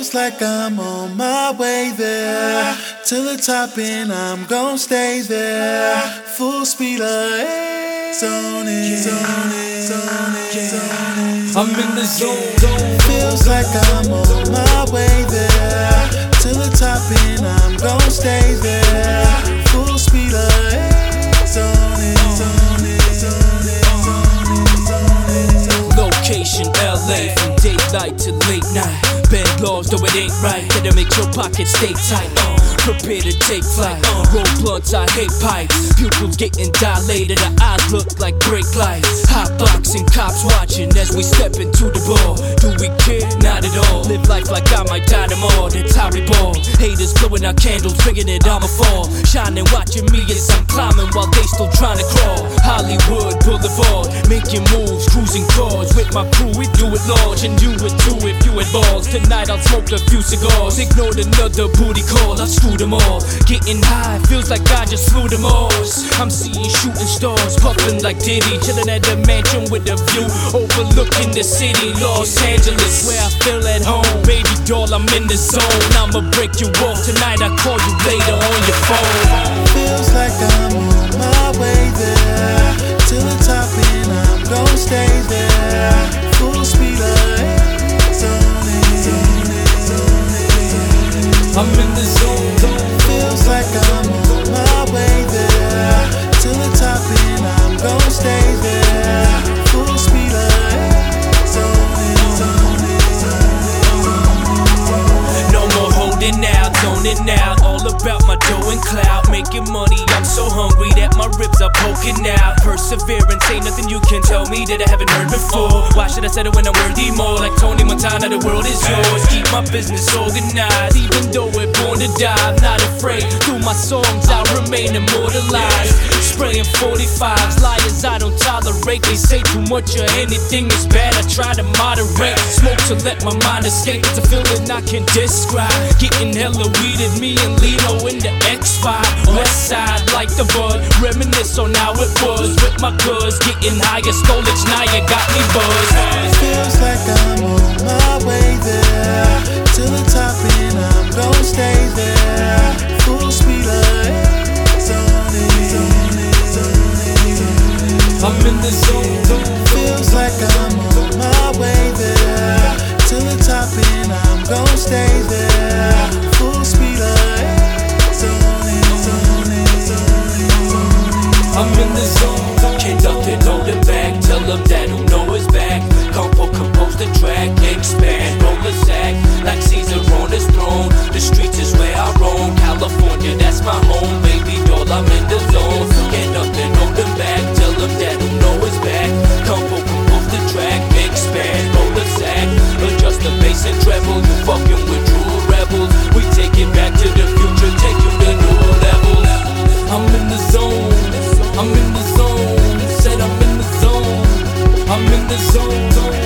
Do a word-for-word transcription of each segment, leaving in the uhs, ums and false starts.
Feels like I'm on my way there to the top, and I'm gon' stay there. Full speed ahead, zoning, zoning, zoning, zoning. I'm in the zone. Feels like I'm on my way there to the top, and I'm gon' stay there. Full speed ahead, zoning, zoning, zoning, zoning, zoning. Location L A, from daylight to late night. Bad laws, though it ain't right. Better make your pockets stay tight. Uh, prepare to take flight. Uh, roll blunts, I hate pipes. Pupils getting dilated, our eyes look like brake lights. Hot boxing, cops watching as we step into the ball. Do we care? Not at all. Live life like I might die tomorrow. That's how we ball. Haters blowing out candles, thinking that I'ma fall. Shining, watching me as I'm climbing while they still trying to crawl. Hollywood Boulevard, making moves, cruising cars with my crew. We do it large, and you would too if you had balls. Tonight I'll smoke a few cigars. Ignored another booty call, I screwed them all. Getting high, feels like I just flew to Mars. I'm seeing shooting stars, puffing like Diddy. Chilling at the mansion with a view overlooking the city, Los Angeles, where I feel at home. Baby doll, I'm in the zone. I'ma break you off tonight, I'll call you later on your phone. Feels like I'm on my way there to the top, and I'm gon' stay there. Full speed ahead, zoning, zoning, zoning, zoning. I'm in the zone. Feels like I'm on my way there to the top, and I'm gon' stay there. Full speed ahead, zoning, zoning, zoning, zoning. No more holding out, zoning out. All about my dough and clout. Making money, I'm so hungry that my ribs are poking out. Perseverance ain't nothing you can tell me that I haven't heard before. Why should I settle when I'm worthy more? Like Tony Montana, the world is yours. Keep my business organized, even though we're born to die. I'm not afraid, through my songs I'll remain immortalized. Spraying forty-fives, liars I don't tolerate. They say too much of anything is bad, I try to moderate. Smoke to let my mind escape, it's a feeling I can describe. Getting hella weed at me and Lino in the X five. West side like the bud, reminisce on how it was with my cuz. Getting higher, Stolage, now you got me buzzed. Feels like I'm on my way there to the top, and I'm gon' stay there. Full speed ahead, zoning, zoning, zoning, zoning. I'm in the zone. Feels like I'm on my way there to the top, and I'm gon' stay there. Full speed ahead, zoning, zoning, zoning, zoning. I'm in the zone. Can't nothing hold it back. Tell them that who know is back. Compo compose the track, expand, roll a sack like Caesar on his throne. The streets is where I roam. California, that's my home. Baby doll, I'm in the zone. Can't nothing hold them back. Tell them that who know is back. Compo compose the track, expand, roll a sack. Adjust the bass and treble. You fucking with true rebels. We take it back to the future, take you to new levels. I'm in the zone. I'm in the zone. Said I'm in the zone. I'm in the zone.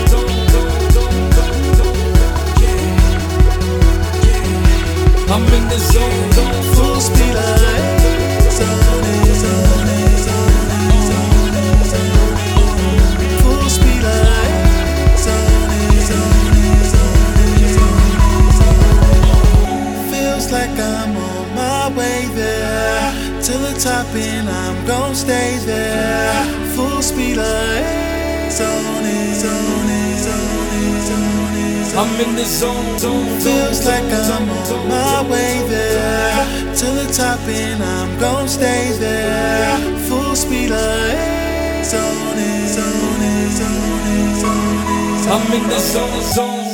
I'm in the zone. Full speed ahead, zoning, zoning, zoning, zoning, zoning. Full speed ahead, zoning, zoning, zoning, zoning. Feels like I'm on my way there to the top, and I'm gon' stay there. Full speed ahead, zoning, zoning, zoning, zoning, zoning. I'm in the zone. Feels like I'm on my way there to the top, and I'm gon' stay there. Full speed ahead, zoning, zoning, zoning, zoning, zoning. I'm in the zone.